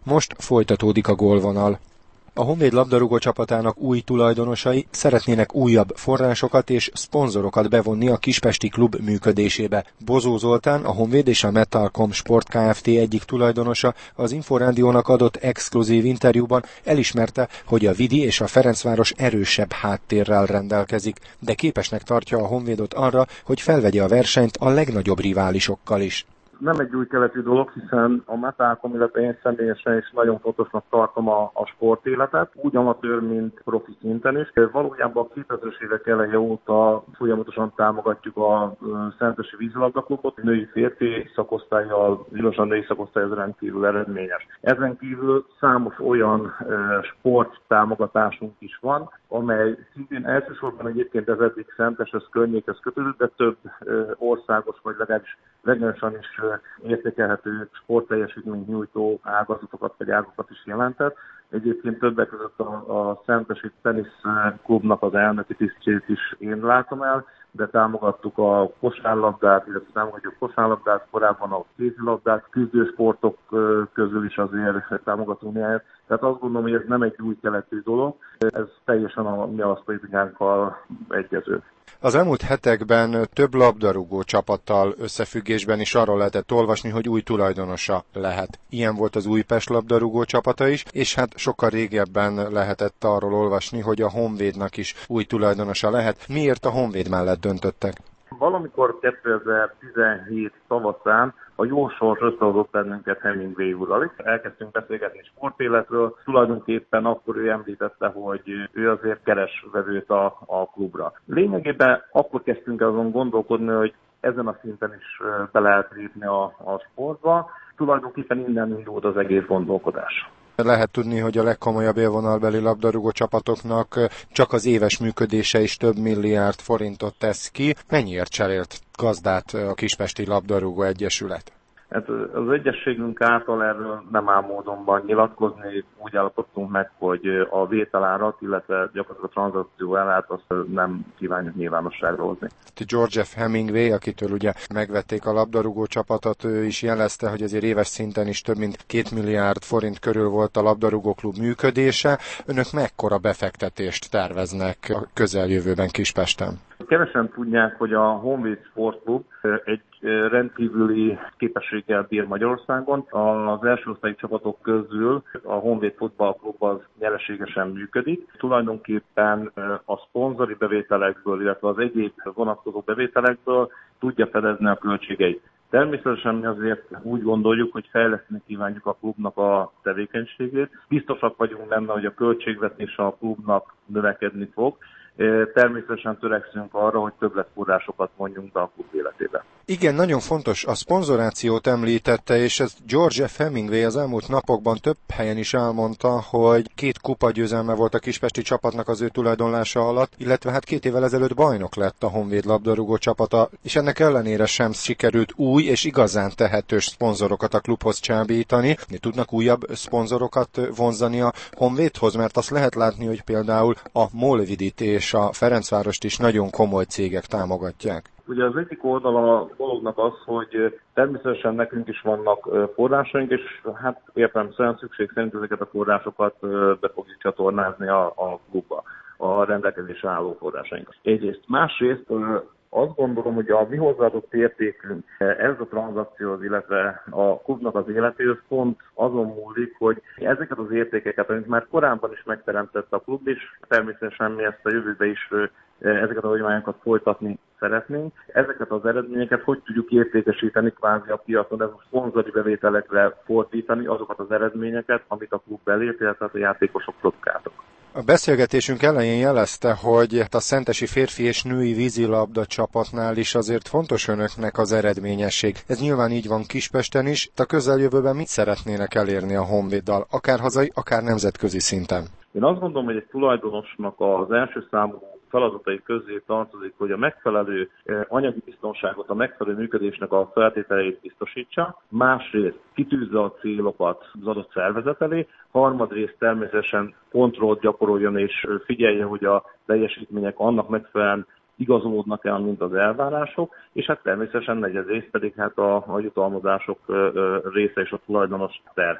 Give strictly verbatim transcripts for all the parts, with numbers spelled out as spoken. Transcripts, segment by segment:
Most folytatódik a gólvonal. A Honvéd labdarúgó csapatának új tulajdonosai szeretnének újabb forrásokat és szponzorokat bevonni a kispesti klub működésébe. Bozó Zoltán, a Honvéd és a Metalcom Sport Kft. Egyik tulajdonosa az Inforádiónak adott exkluzív interjúban elismerte, hogy a Vidi és a Ferencváros erősebb háttérrel rendelkezik, de képesnek tartja a Honvédot arra, hogy felvegye a versenyt a legnagyobb riválisokkal is. Nem egy új keletű dolog, hiszen a Metalcom, illetve én személyesen is nagyon fontosnak tartom a, a sportéletet, úgy amatőr, mint profi szinten is. Valójában a kétezres évek eleje óta folyamatosan támogatjuk a Szentesi Vízilabdaklubot, női férfi szakosztályjal, villamosan női szakosztály az rendkívül eredményes. Ezen kívül számos olyan e, sporttámogatásunk is van, amely szintén elsősorban egyébként ez eddig Szenteshez környékhez kötődött, de több e, országos vagy legalábbis regionálisan is értékelhető sportteljesítményt nyújtó ágazatokat vagy ágakat is jelentett. Egyébként többek között a, a Szentesi Tenisz Klubnak az elnöki tisztségét is én látom el, de támogattuk a kosárlabdát, illetve támogatjuk a kosárlabdát, korábban a kézilabdát, küzdősportok közül is azért támogatunk néhányat. Tehát azt gondolom, hogy ez nem egy új keletű dolog, ez teljesen a mi alappolitikánkkal egyező. Az elmúlt hetekben több labdarúgó csapattal összefüggésben is arról lehetett olvasni, hogy új tulajdonosa lehet. Ilyen volt az Újpest labdarúgó csapata is, és hát sokkal régebben lehetett arról olvasni, hogy a Honvédnak is új tulajdonosa lehet. Miért a Honvéd mellett döntöttek? Valamikor kétezer-tizenhét tavaszán a jó sors összehozott bennünket Hemingway úrral. Elkezdtünk beszélgetni sportéletről, tulajdonképpen akkor ő említette, hogy ő azért keres vevőt a, a klubra. Lényegében akkor kezdtünk azon gondolkodni, hogy ezen a szinten is be lehet lépni a, a sportba. Tulajdonképpen innen indult az egész gondolkodás. Lehet tudni, hogy a legkomolyabb élvonalbeli labdarúgó csapatoknak csak az éves működése is több milliárd forintot tesz ki. Mennyiért cserélt gazdát a Kispesti Labdarúgó Egyesület? Hát az egyességünk által erről nem áll módonban nyilatkozni, úgy állapodtunk meg, hogy a vételárat, illetve gyakorlatilag a tranzakció ellát azt nem kívánjuk nyilvánosságra hozni. George F. Hemingway, akitől ugye megvették a labdarúgó csapatot, ő is jelezte, hogy azért éves szinten is több mint két milliárd forint körül volt a labdarúgóklub működése. Önök mekkora befektetést terveznek a közeljövőben Kispesten? Kevesen tudják, hogy a Honvéd Sportklub egy rendkívüli képességgel bír Magyarországon. Az első osztályi csapatok közül a Honvéd Futballklub az nyereségesen működik. Tulajdonképpen a szponzori bevételekből, illetve az egyéb vonatkozó bevételekből tudja fedezni a költségeit. Természetesen mi azért úgy gondoljuk, hogy fejleszteni kívánjuk a klubnak a tevékenységét. Biztosak vagyunk benne, hogy a költségvetés a klubnak növekedni fog. Természetesen törekszünk arra, hogy többletforrásokat mondjunk be a klub életébe. Igen, nagyon fontos. A szponzorációt említette, és ez George F. Hemingway az elmúlt napokban több helyen is elmondta, hogy két kupagyőzelme volt a kispesti csapatnak az ő tulajdonlása alatt, illetve hát két évvel ezelőtt bajnok lett a Honvéd labdarúgó csapata, és ennek ellenére sem sikerült új és igazán tehetős szponzorokat a klubhoz csábítani. Tudnak újabb szponzorokat vonzani a Honvédhoz, mert azt lehet látni, hogy például a Molvidit és a Ferencvárost is nagyon komoly cégek támogatják. Ugye az egyik oldala a dolognak az, hogy természetesen nekünk is vannak forrásaink, és hát értelemszerűen szükség szerint ezeket a forrásokat be fogjuk csatornázni a, a klubba, a rendelkezésre álló forrásainkat. Egyrészt. Másrészt azt gondolom, hogy a mi hozzáadott értékünk ez a tranzakció, illetve a klubnak az életéhez pont azon múlik, hogy ezeket az értékeket, amit már korábban is megteremtett a klub, és természetesen mi ezt a jövőbe is ezeket a hagyományokat folytatni szeretnénk. Ezeket az eredményeket hogy tudjuk értékesíteni kvázi a piacon, ez a szponzori bevételekre fordítani azokat az eredményeket, amit a klub belép, illetve a játékosok produkáltak. A beszélgetésünk elején jelezte, hogy a szentesi férfi és női vízilabda csapatnál is azért fontos önöknek az eredményesség. Ez nyilván így van Kispesten is. A közeljövőben mit szeretnének elérni a Honvéddal, akár hazai, akár nemzetközi szinten? Én azt gondolom, hogy egy tulajdonosnak az első számú feladatai közé tartozik, hogy a megfelelő anyagi biztonságot, a megfelelő működésnek a feltételeit biztosítsa, másrészt kitűzze a célokat az adott szervezet elé, harmadrészt természetesen kontrollt gyakoroljon és figyelje, hogy a teljesítmények annak megfelelően igazolódnak el, mint az elvárások, és hát természetesen negyedrészt pedig hát a, a jutalmazások része és a tulajdonos terheli.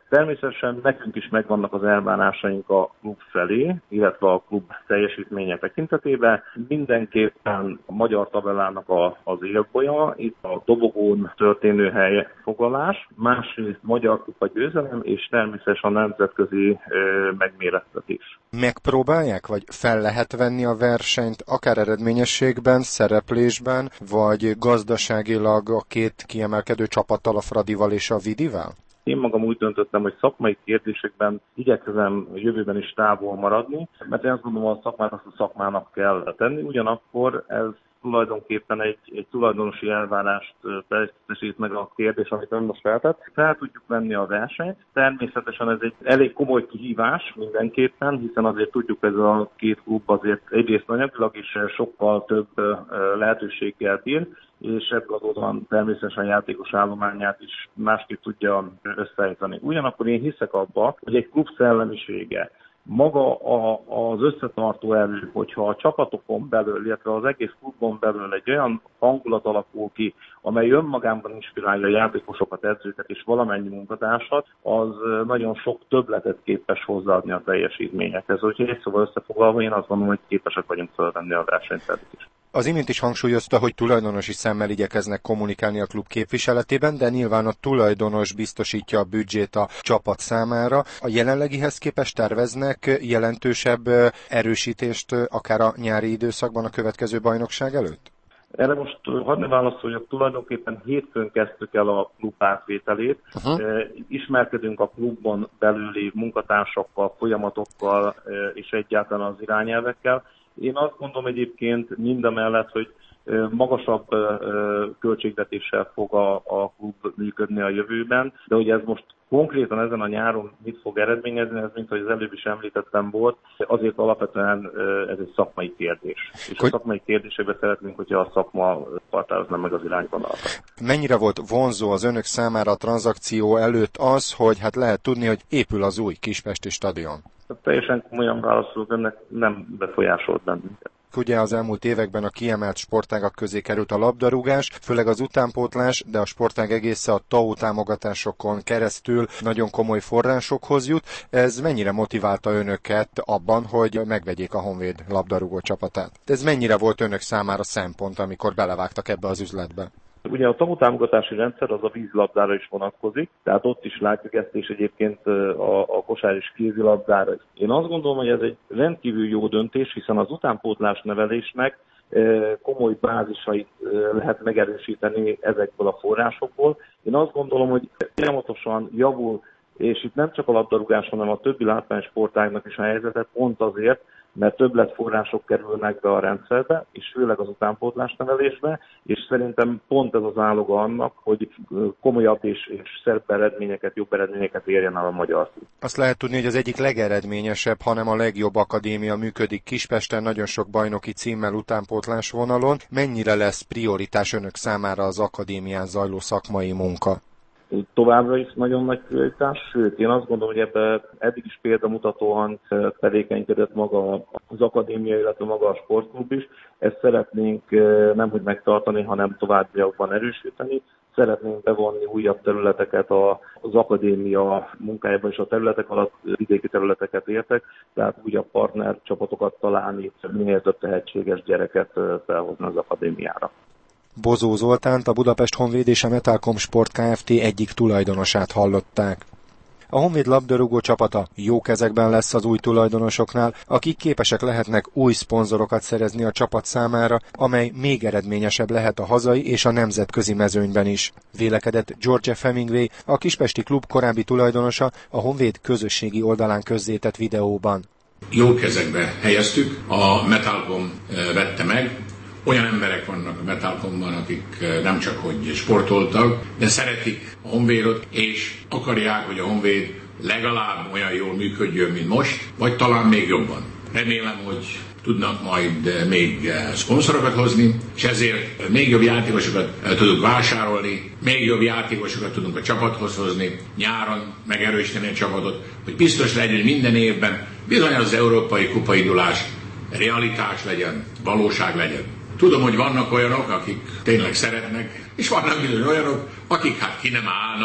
Természetesen nekünk is megvannak az elvárásaink a klub felé, illetve a klub teljesítménye tekintetében. Mindenképpen a magyar tabellának a, az élbolya, itt a dobogón történő helyfoglalás, másrészt magyar kupa győzelem, és természetesen a nemzetközi ö, megmérettetés. Megpróbálják, vagy fel lehet venni a versenyt, akár eredményességben, szereplésben, vagy gazdaságilag a két kiemelkedő csapattal, a Fradival és a Vidivel? Én magam úgy döntöttem, hogy szakmai kérdésekben igyekezem jövőben is távol maradni, mert én azt gondolom, a szakmát azt a szakmának kell tenni, ugyanakkor ez tulajdonképpen egy, egy tulajdonosi elvárást teljesít meg a kérdés, amit ön most feltett. Fel tudjuk venni a versenyt. Természetesen ez egy elég komoly kihívás mindenképpen, hiszen azért tudjuk, ez a két klub azért egyrészt anyagilag is sokkal több lehetőséggel bír, és ebből adódóan természetesen a játékos állományát is másképp tudja összeállítani. Ugyanakkor én hiszek abba, hogy egy klub szellemisége, maga a, az összetartó erő, hogyha a csapatokon belül, illetve az egész klubon belül egy olyan hangulat alakul ki, amely önmagában inspirálja a játékosokat, edzőket és valamennyi munkatársat, az nagyon sok többletet képes hozzáadni a teljesítményekhez. Úgyhogy egy szóval összefoglalva én azt mondom, hogy képesek vagyunk felvenni a versenyt is. Az imént is hangsúlyozta, hogy tulajdonosi szemmel igyekeznek kommunikálni a klub képviseletében, de nyilván a tulajdonos biztosítja a büdzsét a csapat számára. A jelenlegihez képest terveznek jelentősebb erősítést akár a nyári időszakban a következő bajnokság előtt? Erre most hadd ne válaszoljak, tulajdonképpen hétfőn kezdtük el a klub átvételét. Uh-huh. Ismerkedünk a klubban belüli munkatársakkal, folyamatokkal és egyáltalán az irányelvekkel. Én azt gondolom egyébként mindamellett, hogy magasabb költségvetéssel fog a, a klub működni a jövőben, de hogy ez most konkrétan ezen a nyáron mit fog eredményezni, ez mint hogy az előbb is említettem volt, azért alapvetően ez egy szakmai kérdés. És a szakmai kérdésekben szeretnénk, hogyha a szakma határozna meg az irányvonalat. Mennyire volt vonzó az önök számára a tranzakció előtt az, hogy hát lehet tudni, hogy épül az új Kispesti stadion? Teljesen komolyan válaszolok, ennek nem befolyásolt bennünket. Ugye az elmúlt években a kiemelt sportágak közé került a labdarúgás, főleg az utánpótlás, de a sportág egésze a té á u támogatásokon keresztül nagyon komoly forrásokhoz jut. Ez mennyire motiválta önöket abban, hogy megvegyék a Honvéd labdarúgó csapatát? Ez mennyire volt önök számára szempont, amikor belevágtak ebbe az üzletbe? Ugye a té á u támogatási rendszer az a vízlabdára is vonatkozik, tehát ott is látjuk ezt, és egyébként a, a kosár és kézilabdára. Én azt gondolom, hogy ez egy rendkívül jó döntés, hiszen az utánpótlás nevelésnek komoly bázisait lehet megerősíteni ezekből a forrásokból. Én azt gondolom, hogy folyamatosan javul, és itt nem csak a labdarúgás, hanem a többi látványsportágnak is a helyzete, pont azért, mert többletforrások kerülnek be a rendszerbe, és főleg az utánpótlásnevelésbe, és szerintem pont ez az áloga annak, hogy komolyabb és, és szebb eredményeket, jobb eredményeket érjen el a magyar klub. Azt lehet tudni, hogy az egyik legeredményesebb, hanem a legjobb akadémia működik Kispesten, nagyon sok bajnoki címmel utánpótlás vonalon. Mennyire lesz prioritás önök számára az akadémián zajló szakmai munka? Továbbra is nagyon nagy prioritás, sőt, én azt gondolom, hogy ebben eddig is példamutatóan tevékenykedett maga az akadémia, illetve maga a sportklub is. Ezt szeretnénk nemhogy megtartani, hanem továbbiakban erősíteni. Szeretnénk bevonni újabb területeket az akadémia munkájában, és a területek alatt vidéki területeket értek, tehát újabb partner csapatokat találni, minél több tehetséges gyereket felhozni az akadémiára. Bozó Zoltánt, a Budapest Honvéd és a Metalcom Sport Kft. Egyik tulajdonosát hallották. A Honvéd labdarúgó csapata jó kezekben lesz az új tulajdonosoknál, akik képesek lehetnek új szponzorokat szerezni a csapat számára, amely még eredményesebb lehet a hazai és a nemzetközi mezőnyben is. Vélekedett George F. Hemingway, a kispesti klub korábbi tulajdonosa, a Honvéd közösségi oldalán közzétett videóban. Jó kezekbe helyeztük, a Metalcom vette meg. Olyan emberek vannak a Metalcomban, akik nem csak hogy sportoltak, de szeretik a Honvédot, és akarják, hogy a Honvéd legalább olyan jól működjön, mint most, vagy talán még jobban. Remélem, hogy tudnak majd még szponzorokat hozni, és ezért még jobb játékosokat tudunk vásárolni, még jobb játékosokat tudunk a csapathoz hozni, nyáron megerősíteni a csapatot, hogy biztos legyen minden évben bizony az európai kupaindulás realitás legyen, valóság legyen. Tudom, hogy vannak olyanok, akik tényleg szeretnek, és vannak bizony olyanok, akik hát ki nem állnak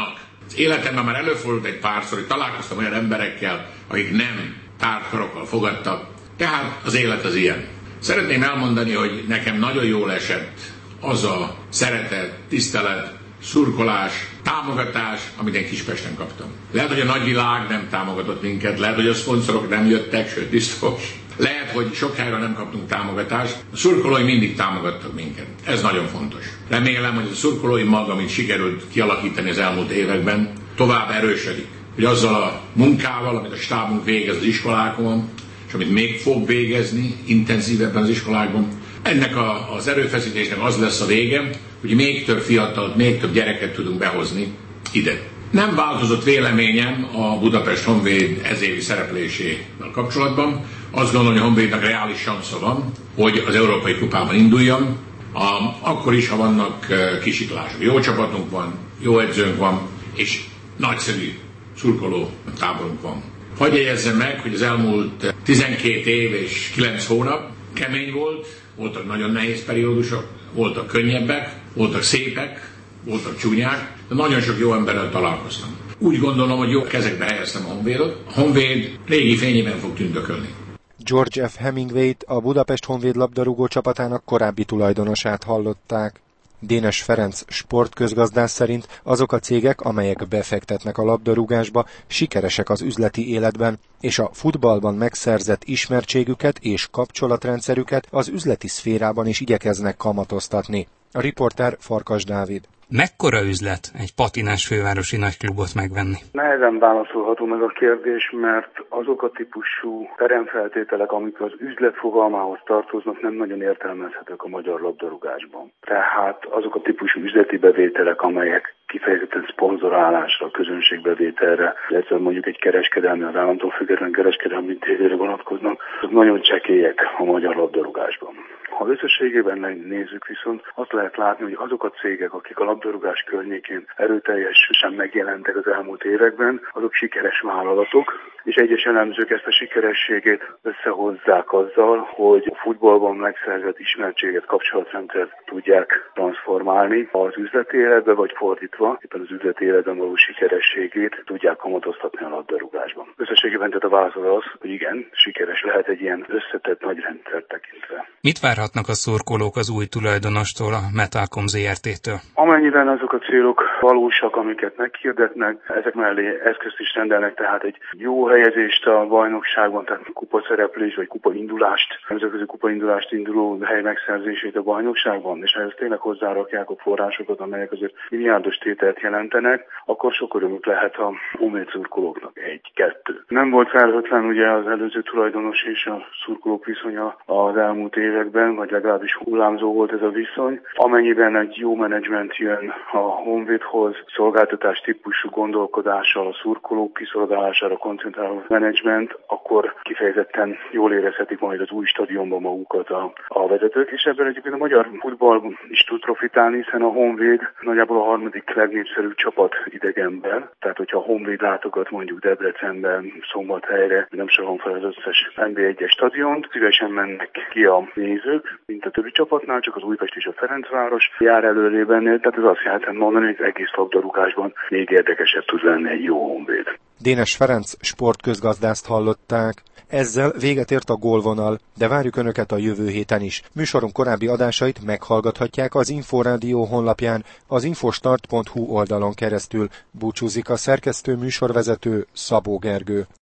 Az életemben már előfordult egy párszor, hogy találkoztam olyan emberekkel, akik nem tárkarokkal fogadtak, tehát az élet az ilyen. Szeretném elmondani, hogy nekem nagyon jól esett az a szeretet, tisztelet, szurkolás, támogatás, amit én Kispesten kaptam. Lehet, hogy a nagyvilág nem támogatott minket, lehet, hogy a szponzorok nem jöttek, sőt biztos. Lehet, hogy sok helyről nem kaptunk támogatást. A szurkolói mindig támogattak minket. Ez nagyon fontos. Remélem, hogy a szurkolói mag, amit sikerült kialakítani az elmúlt években, tovább erősödik. Hogy azzal a munkával, amit a stábunk végez az iskolákon, és amit még fog végezni intenzívebben az iskolákban, ennek a, az erőfeszítésnek az lesz a vége, hogy még több fiatalt, még több gyereket tudunk behozni ide. Nem változott véleményem a Budapest Honvéd ezévi szereplésével kapcsolatban. Azt gondolom, hogy a Honvédnak reális sansza van, hogy az Európai Kupában induljon, a, akkor is, ha vannak kisiklások. Jó csapatunk van, jó edzőnk van, és nagyszerű szurkoló táborunk van. Hadd jegyezzem meg, hogy az elmúlt tizenkét év és kilenc hónap kemény volt, voltak nagyon nehéz periódusok, voltak könnyebbek, voltak szépek, voltak csúnyák, de nagyon sok jó emberrel találkoztam. Úgy gondolom, hogy jó kezekbe helyeztem a Honvédot. A Honvéd régi fényében fog tündökölni. George F. Hemingwayt, a Budapest Honvéd labdarúgó csapatának korábbi tulajdonosát hallották. Dénes Ferenc sportközgazdász szerint azok a cégek, amelyek befektetnek a labdarúgásba, sikeresek az üzleti életben, és a futballban megszerzett ismertségüket és kapcsolatrendszerüket az üzleti szférában is igyekeznek kamatoztatni. A riporter Farkas Dávid. Mekkora üzlet egy patinás fővárosi nagyklubot megvenni? Nehezen válaszolható meg a kérdés, mert azok a típusú teremfeltételek, amik az üzlet fogalmához tartoznak, nem nagyon értelmezhetők a magyar labdarúgásban. Tehát azok a típusú üzleti bevételek, amelyek kifejezetten szponzorálásra, közönségbevételre, illetve mondjuk egy kereskedelmi, az államtól független kereskedelmi intézményre vonatkoznak, azok nagyon csekélyek a magyar labdarúgásban. Ha összességében nézzük, viszont azt lehet látni, hogy azok a cégek, akik a labdarúgás környékén erőteljesen megjelentek az elmúlt években, azok sikeres vállalatok, és egyes elemzők ezt a sikerességét összehozzák azzal, hogy a futballban megszerzett ismertséget, kapcsolatrendszert tudják transformálni az üzleti életbe, vagy fordítva, éppen az üzleti életben való sikerességét tudják kamatoztatni a labdarúgásban. Összességében tehát a válasz az, hogy igen, sikeres lehet egy ilyen összetett nagy rendszert tekintve. Mit várhatnak a szurkolók az új tulajdonostól, a Metalcom zé er té-től? Amennyiben azok a célok valósak, amiket meghirdetnek, ezek mellé eszközt is rendelnek, tehát egy jó helyezést a bajnokságban, tehát kupaszereplés vagy kupaindulást, nemzetközi kupaindulást induló hely megszerzését a bajnokságban, és ha ezt tényleg hozzárakják a forrásokat, amelyek azért milliárdos tételt jelentenek, akkor sok örömük lehet a honvéd szurkolóknak. Egy, kettő. Nem volt felhőtlen ugye az előző tulajdonos és a szurkolók viszonya az elmúlt években, vagy legalábbis hullámzó volt ez a viszony. Amennyiben egy jó menedzsment jön a Honvédhoz, szolgáltatás típusú gondolkodással, a szurkolók kiszolgálására koncentráló menedzsment, akkor kifejezetten jól érezhetik majd az új stadionban magukat a, a vezetők, és ebből egyébként a magyar futball is tud profitálni, hiszen a Honvéd nagyjából a harmadik legnépszerűbb csapat idegenben, tehát hogyha a Honvéd látogat mondjuk Debrecenben, Szombathelyre, nem sorolom fel az összes en bé egyes stadiont, szívesen mennek ki a nézők, mint a többi csapatnál, csak az Újpest és a Ferencváros jár előrében, tehát ez azt jelenti mondani, hogy az egész labdarúgásban még érdekesebb tud lenni egy jó Honvéd. Dénes Ferenc sportközgazdászt hallották. Ezzel véget ért a gólvonal, de várjuk Önöket a jövő héten is. Műsorunk korábbi adásait meghallgathatják az Inforádió honlapján, az infostart pont hu oldalon keresztül. Búcsúzik a szerkesztő műsorvezető Szabó Gergő.